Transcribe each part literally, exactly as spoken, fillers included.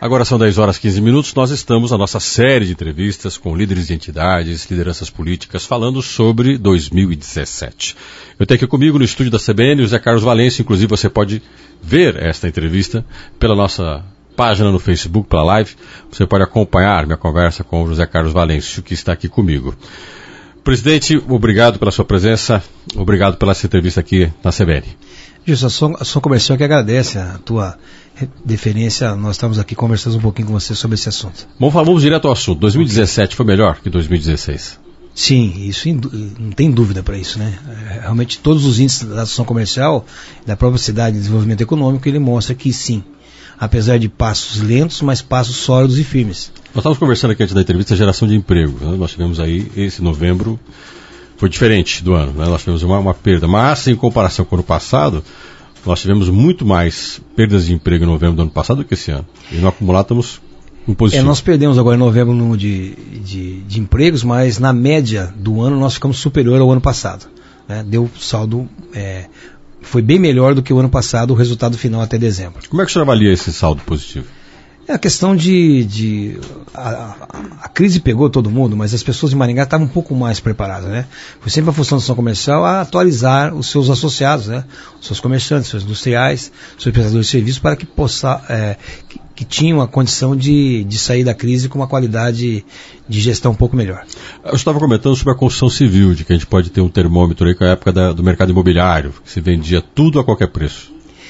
Agora são dez horas e quinze minutos, nós estamos na nossa série de entrevistas com líderes de entidades, lideranças políticas, falando sobre dois mil e dezessete. Eu tenho aqui comigo no estúdio da C B N o Zé Carlos Valencio, inclusive você pode ver esta entrevista pela nossa página no Facebook, pela live. Você pode acompanhar minha conversa com o José Carlos Valencio, que está aqui comigo. Presidente, obrigado pela sua presença, obrigado pela essa entrevista aqui na C B N. Justo, a Som, a Som Comercial que agradece a tua deferência, nós estamos aqui conversando um pouquinho com você sobre esse assunto. Bom, vamos direto ao assunto. dois mil e dezessete foi melhor que dois mil e dezesseis? Sim, isso não tem dúvida para isso, né? Realmente todos os índices da Ação Comercial, da própria cidade de desenvolvimento econômico, ele mostra que sim, apesar de passos lentos, mas passos sólidos e firmes. Nós estávamos conversando aqui antes da entrevista a geração de emprego, né? Nós tivemos aí, esse novembro foi diferente do ano, né? Nós tivemos uma, uma perda, mas em comparação com o ano passado, nós tivemos muito mais perdas de emprego em novembro do ano passado do que esse ano. E no acumulado estamos em positivo. É, nós perdemos agora em novembro no de, de, de empregos, mas na média do ano nós ficamos superior ao ano passado, né? Deu saldo, é, foi bem melhor do que o ano passado, o resultado final até dezembro. Como é que o senhor avalia esse saldo positivo? É a questão de... de a, a, a crise pegou todo mundo, mas as pessoas de Maringá estavam um pouco mais preparadas, né? Foi sempre a função da ação comercial a atualizar os seus associados, né? Os seus comerciantes, os seus industriais, os seus prestadores de serviços, para que, possa, é, que, que tinham a condição de, de sair da crise com uma qualidade de gestão um pouco melhor. Eu estava comentando sobre a construção civil, de que a gente pode ter um termômetro aí com a época da, do mercado imobiliário, que se vendia tudo a qualquer preço.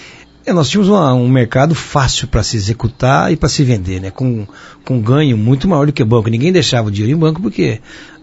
É, nós tínhamos uma, um mercado fácil para se executar e para se vender, né? Com, com ganho muito maior do que banco. Ninguém deixava o dinheiro em banco porque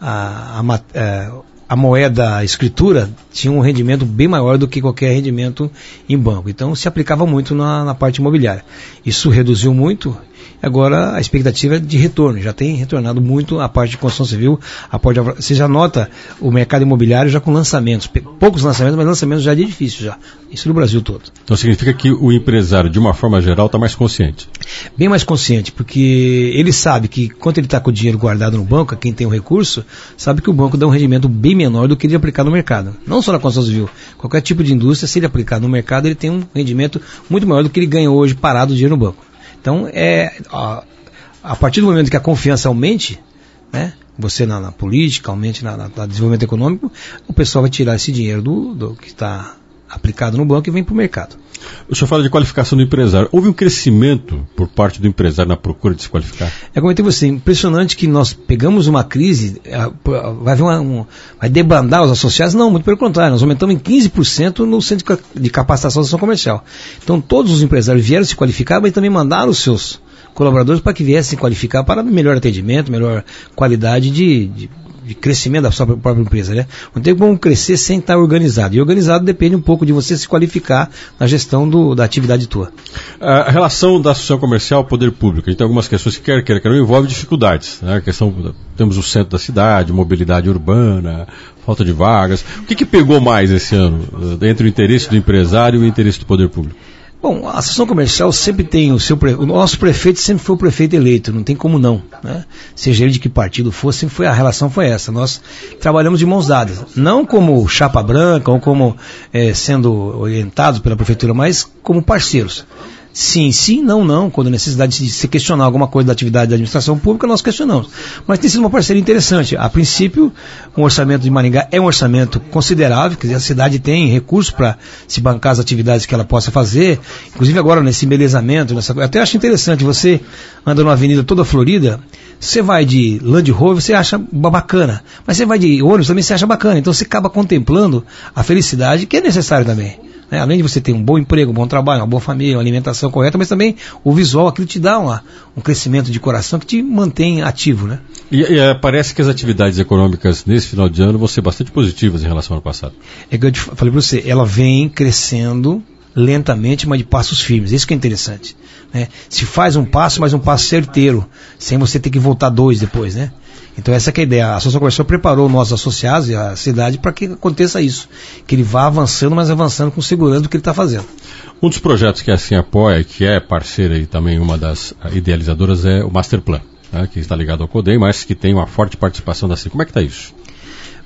a, a, a, a moeda, a escritura, tinha um rendimento bem maior do que qualquer rendimento em banco. Então se aplicava muito na, na parte imobiliária. Isso reduziu muito. Agora a expectativa é de retorno, já tem retornado muito a parte de construção civil, a parte de, você já nota o mercado imobiliário já com lançamentos, poucos lançamentos, mas lançamentos já de edifícios, já, isso no Brasil todo. Então significa que o empresário, de uma forma geral, está mais consciente? Bem mais consciente, porque ele sabe que quando ele está com o dinheiro guardado no banco, quem tem o recurso, sabe que o banco dá um rendimento bem menor do que ele aplicar no mercado, não só na construção civil, qualquer tipo de indústria, se ele aplicar no mercado, ele tem um rendimento muito maior do que ele ganha hoje parado o dinheiro no banco. Então, é, a, a partir do momento que a confiança aumente, né, você na, na política, aumente na, na, na desenvolvimento econômico, o pessoal vai tirar esse dinheiro do, do que está aplicado no banco e vem para o mercado. O senhor fala de qualificação do empresário. Houve um crescimento por parte do empresário na procura de se qualificar? É como eu comentei você, impressionante que nós pegamos uma crise, vai, uma, um, vai debandar os associados? Não, muito pelo contrário, nós aumentamos em quinze por cento no centro de capacitação da ação comercial. Então todos os empresários vieram se qualificar, mas também mandaram os seus colaboradores para que viessem se qualificar para melhor atendimento, melhor qualidade de... de de crescimento da sua própria empresa, né? Não tem como crescer sem estar organizado. E organizado depende um pouco de você se qualificar na gestão do, da atividade tua. A relação da associação comercial ao poder público. A gente tem algumas questões que quer, quer, quer não envolve dificuldades, né? A questão, temos o centro da cidade, mobilidade urbana, falta de vagas. O que, que pegou mais esse ano entre o interesse do empresário e o interesse do poder público? Bom, a associação comercial sempre tem o seu... O nosso prefeito sempre foi o prefeito eleito, não tem como não, né? Seja ele de que partido for, sempre foi, a relação foi essa. Nós trabalhamos de mãos dadas, não como chapa branca ou como é, sendo orientados pela prefeitura, mas como parceiros. Sim, sim, não, não. Quando a necessidade de se questionar alguma coisa da atividade da administração pública, nós questionamos. Mas tem sido uma parceria interessante. A princípio, o orçamento de Maringá é um orçamento considerável, quer dizer, a cidade tem recursos para se bancar as atividades que ela possa fazer. Inclusive agora nesse embelezamento, nessa... eu até acho interessante, você anda numa avenida toda florida, você vai de Land Rover, você acha bacana. Mas você vai de ônibus também, você acha bacana. Então você acaba contemplando a felicidade que é necessária também. É, além de você ter um bom emprego, um bom trabalho, uma boa família, uma alimentação correta, mas também o visual, aquilo te dá uma, um crescimento de coração que te mantém ativo, né? E, e é, parece que as atividades econômicas nesse final de ano vão ser bastante positivas em relação ao ano passado. É que eu te falei para você, ela vem crescendo lentamente, mas de passos firmes. Isso que é interessante, né? Se faz um passo, mas um passo certeiro, sem você ter que voltar dois depois, né? Então essa que é a ideia. A Associação Comercial preparou nossos associados e a cidade para que aconteça isso. Que ele vá avançando, mas avançando com segurança do que ele está fazendo. Um dos projetos que assim apoia, que é parceira e também uma das idealizadoras, é o Master Plan, né, que está ligado ao CODEM, mas que tem uma forte participação da C I M. Como é que está isso?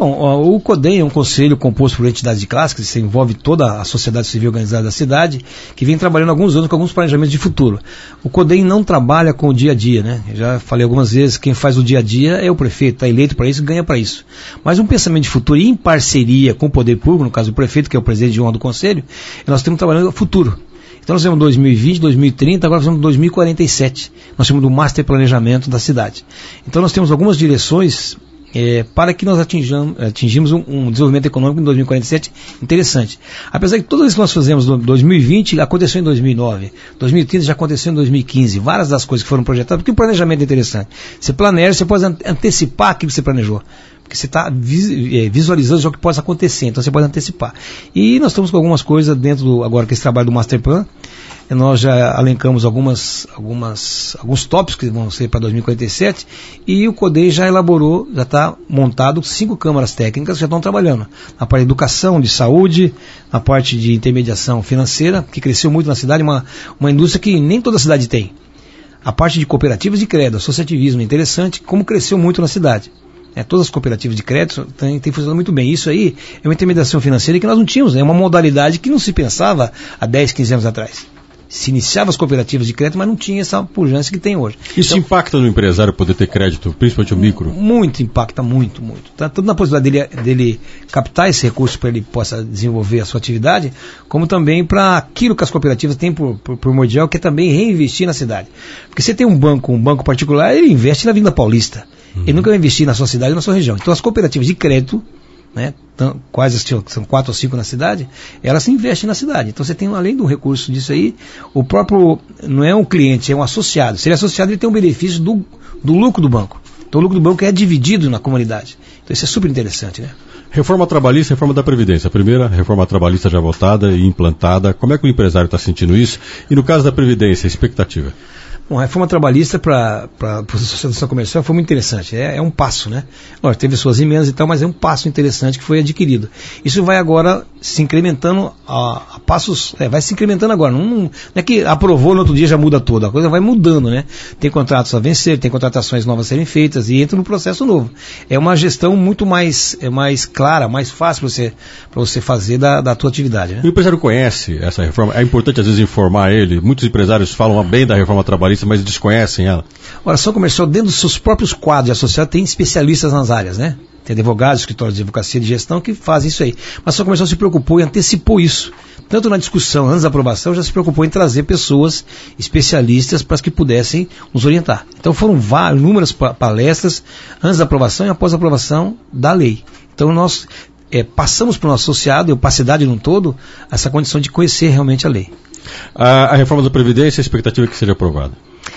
Bom, o CODEM é um conselho composto por entidades de classe, que se envolve toda a sociedade civil organizada da cidade, que vem trabalhando há alguns anos com alguns planejamentos de futuro. O CODEM não trabalha com o dia a dia, né? Eu já falei algumas vezes, quem faz o dia a dia é o prefeito, está eleito para isso, ganha para isso. Mas um pensamento de futuro em parceria com o poder público, no caso do prefeito, que é o presidente de honra do conselho, nós estamos trabalhando no futuro. Então nós temos dois mil e vinte, dois mil e trinta, agora nós temos dois mil e quarenta e sete. Nós temos do Master Planejamento da cidade. Então nós temos algumas direções É, para que nós atinjamos, atingimos um, um desenvolvimento econômico em dois mil e quarenta e sete interessante. Apesar que tudo isso que nós fazemos em dois mil e vinte aconteceu em dois mil e nove, dois mil e trinta já aconteceu em dois mil e quinze, várias das coisas que foram projetadas, porque o planejamento é interessante. Você planeja, você pode antecipar aquilo que você planejou, porque você está visualizando o que pode acontecer, então você pode antecipar. E nós estamos com algumas coisas dentro do, agora que esse trabalho do Master Plan, nós já alencamos algumas, algumas, alguns tópicos que vão ser para dois mil e quarenta e sete, e o CODEI já elaborou, já está montado cinco câmaras técnicas que já estão trabalhando na parte de educação, de saúde, na parte de intermediação financeira, que cresceu muito na cidade, uma, uma indústria que nem toda cidade tem. A parte de cooperativas de crédito, associativismo, é interessante, como cresceu muito na cidade. É, todas as cooperativas de crédito têm, têm funcionado muito bem. Isso aí é uma intermediação financeira que nós não tínhamos, é uma modalidade que não se pensava há dez, quinze anos atrás. Se iniciava as cooperativas de crédito, mas não tinha essa pujança que tem hoje. Isso então, impacta no empresário poder ter crédito, principalmente o micro? Muito, impacta muito, muito. Tanto na possibilidade dele, dele captar esse recurso para ele possa desenvolver a sua atividade, como também para aquilo que as cooperativas têm por, por primordial, que é também reinvestir na cidade. Porque você tem um banco, um banco particular, ele investe na Avenida Paulista. Uhum. Ele nunca vai investir na sua cidade ou na sua região. Então as cooperativas de crédito, né, quase são quatro ou cinco na cidade, elas se investem na cidade. Então você tem, além do recurso disso aí, o próprio, não é um cliente, é um associado. Se ele é associado, ele tem um benefício do, do lucro do banco. Então o lucro do banco é dividido na comunidade. Então isso é super interessante, né? Reforma trabalhista e reforma da Previdência. A primeira, reforma trabalhista já votada e implantada. Como é que o empresário está sentindo isso? E no caso da Previdência, a expectativa? Bom, a reforma trabalhista para a associação comercial foi muito interessante. É, é um passo, né? Lógico, teve suas emendas e tal, mas é um passo interessante que foi adquirido. Isso vai agora se incrementando a, a passos. É, vai se incrementando agora. Não, não é que aprovou no outro dia já muda toda. A coisa vai mudando, né? Tem contratos a vencer, tem contratações novas a serem feitas e entra no processo novo. É uma gestão muito mais, é mais clara, mais fácil para você, para você fazer da, da tua atividade, né? O empresário conhece essa reforma? É importante às vezes informar ele. Muitos empresários falam bem da reforma trabalhista, mas desconhecem ela. A ação comercial, dentro dos seus próprios quadros de associado, tem especialistas nas áreas, né? Tem advogados, escritórios de advocacia de gestão que fazem isso aí. Mas a ação comercial se preocupou e antecipou isso. Tanto na discussão, antes da aprovação, já se preocupou em trazer pessoas especialistas para que pudessem nos orientar. Então foram várias, inúmeras palestras antes da aprovação e após a aprovação da lei. Então nós é, passamos para o nosso associado, e a opacidade no todo, essa condição de conhecer realmente a lei. A, a reforma da Previdência, a expectativa é que seja aprovada?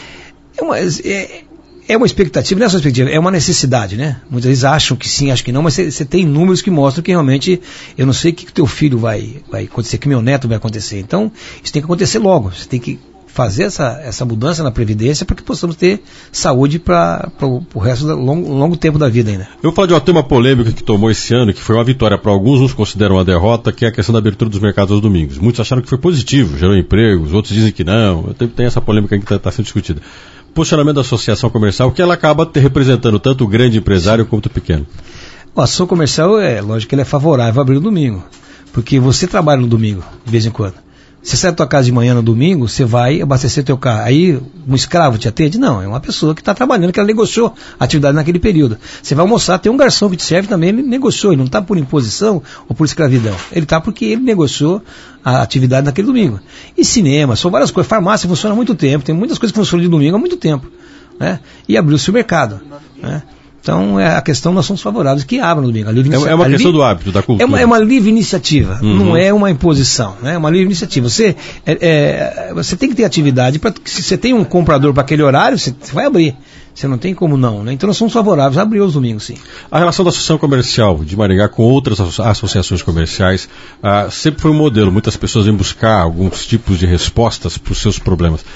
É uma, é, é uma expectativa, não é só expectativa, é uma necessidade, né? Muitas vezes acham que sim, acham que não, mas você tem números que mostram que realmente, eu não sei o que o teu filho vai, vai acontecer, que meu neto vai acontecer. Então, isso tem que acontecer logo, você tem que fazer essa, essa mudança na Previdência para que possamos ter saúde para o resto do longo, longo tempo da vida ainda. Eu vou falar de um tema polêmico que tomou esse ano, que foi uma vitória para alguns, uns consideram uma derrota, que é a questão da abertura dos mercados aos domingos. Muitos acharam que foi positivo, gerou empregos, outros dizem que não. Tem, tem essa polêmica que está tá sendo discutida. Posicionamento da associação comercial, que ela acaba te representando tanto o grande empresário quanto o pequeno. A associação comercial, é lógico que ela é favorável a abrir no domingo, porque você trabalha no domingo, de vez em quando. Você sai da tua casa de manhã no domingo, você vai abastecer teu carro. Aí um escravo te atende? Não, é uma pessoa que está trabalhando, que ela negociou a atividade naquele período. Você vai almoçar, tem um garçom que te serve também, ele negociou, ele não está por imposição ou por escravidão. Ele está porque ele negociou a atividade naquele domingo. E cinema, são várias coisas. Farmácia funciona há muito tempo, tem muitas coisas que funcionam de domingo há muito tempo, né? E abriu-se o mercado, né? Então, é a questão, nós somos favoráveis que abram no domingo. É, é uma questão do hábito, da cultura. É uma, é uma livre iniciativa, uhum. Não é uma imposição, né? É uma livre iniciativa. Você, é, é, você tem que ter atividade, pra, se você tem um comprador para aquele horário, você, você vai abrir. Você não tem como não, né? Então nós somos favoráveis a abrir os domingos, sim. A relação da Associação Comercial de Maringá com outras associações comerciais ah, sempre foi um modelo. Muitas pessoas vêm buscar alguns tipos de respostas para os seus problemas.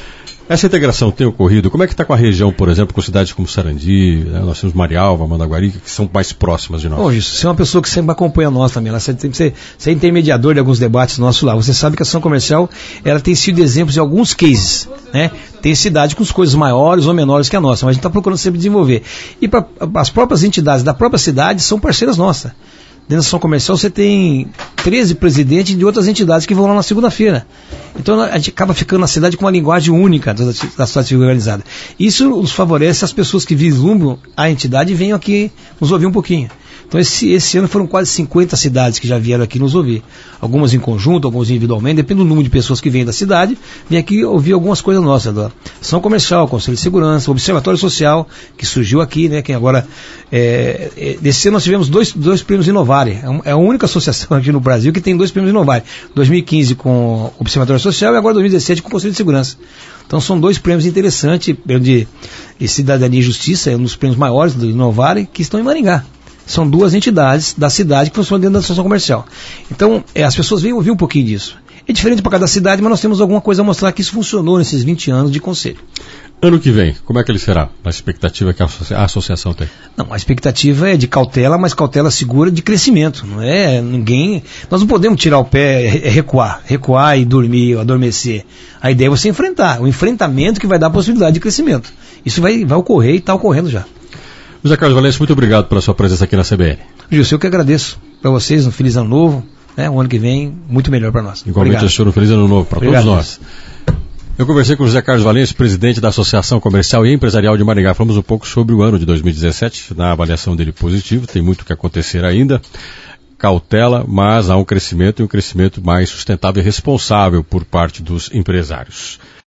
Essa integração tem ocorrido? Como é que está com a região, por exemplo, com cidades como Sarandi, né? Nós temos Marialva, Mandaguari, que são mais próximas de nós? Bom, isso, você é uma pessoa que sempre acompanha nós também. Você, você, você é intermediador de alguns debates nossos lá. Você sabe que a ação comercial ela tem sido exemplo de alguns cases, né? Tem cidade com as coisas maiores ou menores que a nossa, mas a gente está procurando sempre desenvolver. E pra, as próprias entidades da própria cidade são parceiras nossas. Dentro da ação comercial você tem treze presidentes de outras entidades que vão lá na segunda-feira. Então a gente acaba ficando na cidade com uma linguagem única da, da sociedade civil organizada. Isso nos favorece as pessoas que vislumbram a entidade e venham aqui nos ouvir um pouquinho. Então esse, esse ano foram quase cinquenta cidades que já vieram aqui nos ouvir. Algumas em conjunto, algumas individualmente, depende do número de pessoas que vêm da cidade, vêm aqui ouvir algumas coisas nossas. Da ação comercial, Conselho de Segurança, Observatório Social, que surgiu aqui, né? Que agora, é, é, desse ano nós tivemos dois, dois prêmios Inovare. É a única associação aqui no Brasil que tem dois prêmios Inovare. dois mil e quinze com o Observatório Social e agora dois mil e dezessete com o Conselho de Segurança. Então são dois prêmios interessantes, prêmio de, de Cidadania e Justiça, é um dos prêmios maiores do Inovare, que estão em Maringá. São duas entidades da cidade que funcionam dentro da associação comercial. Então, é, as pessoas vêm ouvir um pouquinho disso. É diferente para cada cidade, mas nós temos alguma coisa a mostrar que isso funcionou nesses vinte anos de conselho. Ano que vem, como é que ele será? A expectativa que a associação tem? Não, a expectativa é de cautela, mas cautela segura de crescimento. Não é ninguém. Nós não podemos tirar o pé, recuar, recuar e dormir, adormecer. A ideia é você enfrentar, o enfrentamento que vai dar a possibilidade de crescimento. Isso vai, vai ocorrer e está ocorrendo já. José Carlos Valença, muito obrigado pela sua presença aqui na C B N. Gilson, eu que agradeço para vocês, um feliz ano novo, né? Um ano que vem muito melhor para nós. Igualmente, eu um feliz ano novo para todos nós. Eu conversei com o José Carlos Valença, presidente da Associação Comercial e Empresarial de Maringá. Falamos um pouco sobre o ano de dois mil e dezessete, na avaliação dele positivo, tem muito que acontecer ainda. Cautela, mas há um crescimento e um crescimento mais sustentável e responsável por parte dos empresários.